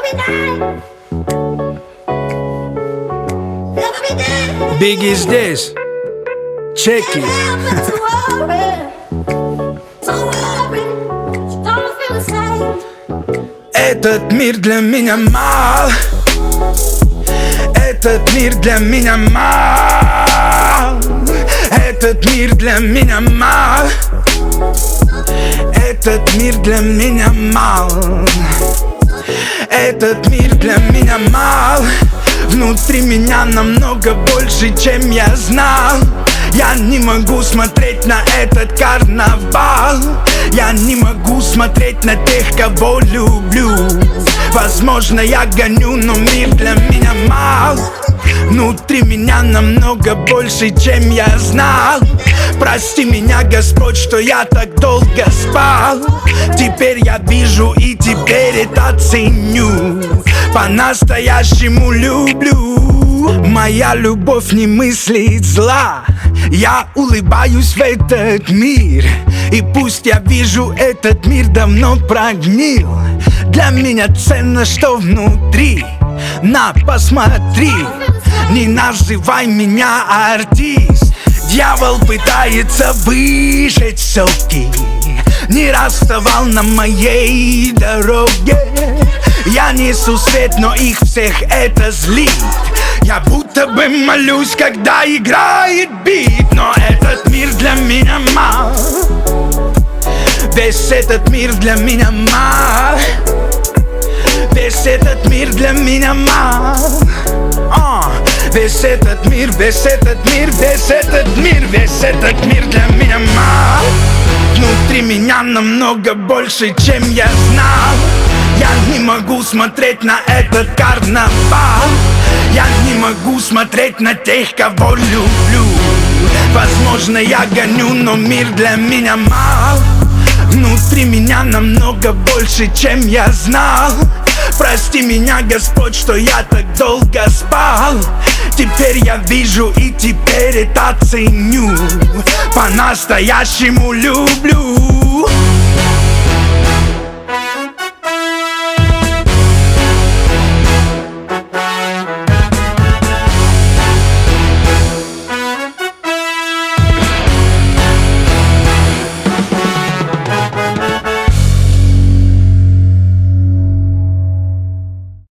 Бигги здесь, чеки. Этот мир для меня мал. Этот мир для меня мал. Этот мир для меня мал. Этот мир для меня мал. Этот мир для меня мал. Внутри меня намного больше, чем я знал. Я не могу смотреть на этот карнавал. Я не могу смотреть на тех, кого люблю. Возможно, я гоню, но мир для меня мал. Внутри меня намного больше, чем я знал. Прости меня, Господь, что я так долго спал. Теперь я вижу и теперь это ценю. По-настоящему люблю. Моя любовь не мыслит зла. Я улыбаюсь в этот мир. И пусть я вижу, этот мир давно прогнил. Для меня ценно, что внутри. На, посмотри. Не называй меня артист. Дьявол пытается выжечь соки. Не раз вставал на моей дороге. Я несу свет, но их всех это злит. Я будто бы молюсь, когда играет бит. Но этот мир для меня мал. Весь этот мир для меня мал. Весь этот мир для меня мал. Весь этот мир, весь этот мир, весь этот мир, весь этот мир для меня мал. Внутри меня намного больше, чем я знал. Я не могу смотреть на этот карнавал. Я не могу смотреть на тех, кого люблю. Возможно, я гоню, но мир для меня мал. Внутри меня намного больше, чем я знал. Прости меня, Господь, что я так долго спал. Теперь я вижу и теперь это ценю. По-настоящему люблю.